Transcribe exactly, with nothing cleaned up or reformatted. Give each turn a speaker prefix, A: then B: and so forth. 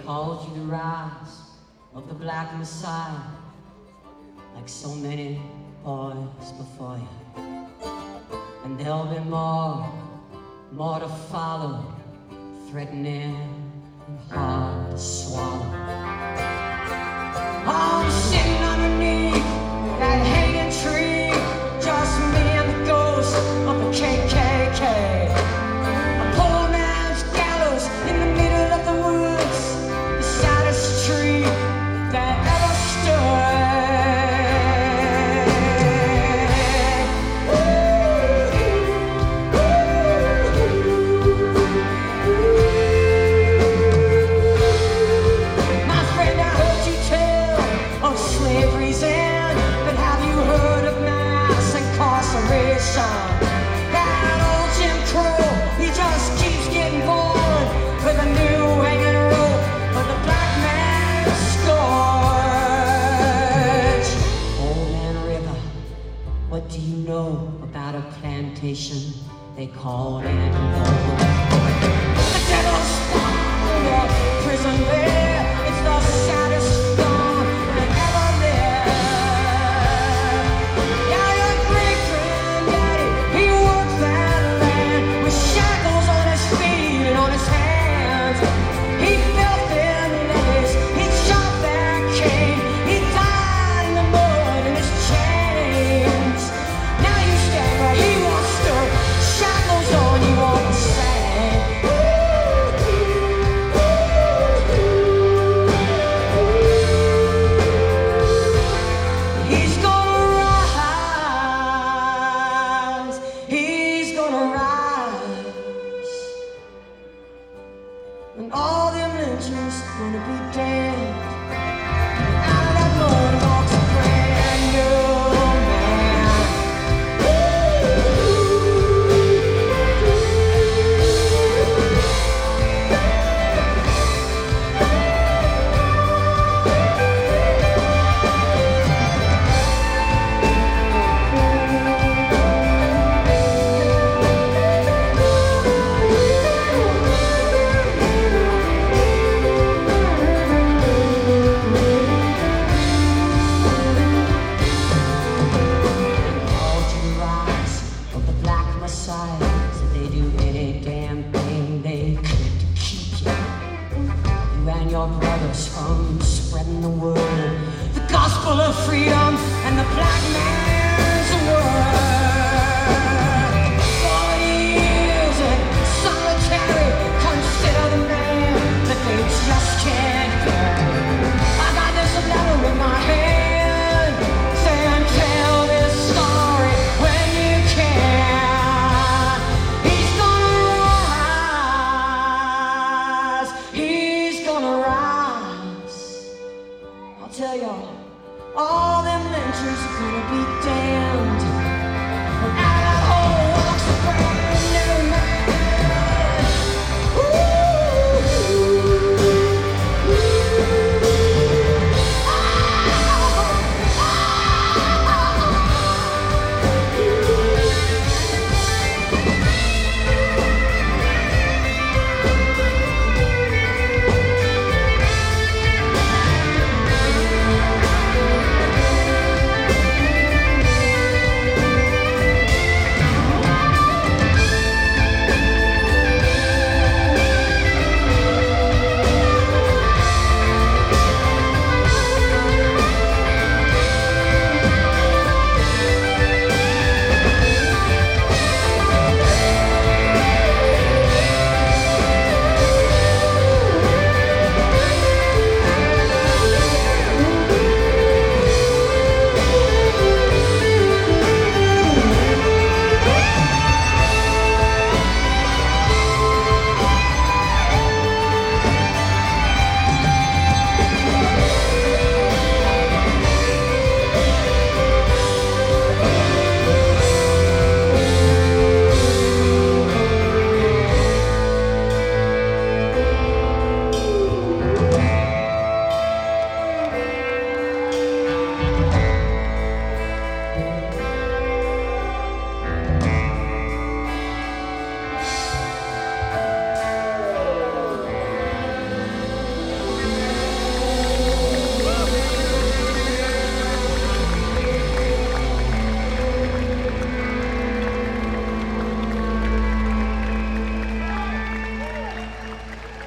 A: called you the rise of the Black Messiah, like so many boys before you. And there'll be more, more to follow, threatening and hard to swallow. I'm sitting underneath that hated tree, just me and the ghost of the K K K. A poor man's gallows in the middle of the woods, the saddest tree that ever stood. My friend, I heard you tell of slavery's end, but have you heard of mass incarceration? That old Jim Crow, he just keeps getting bored with a new hanging rope for the black man's scourge. Old Man River, what do you know about a plantation they called Andover?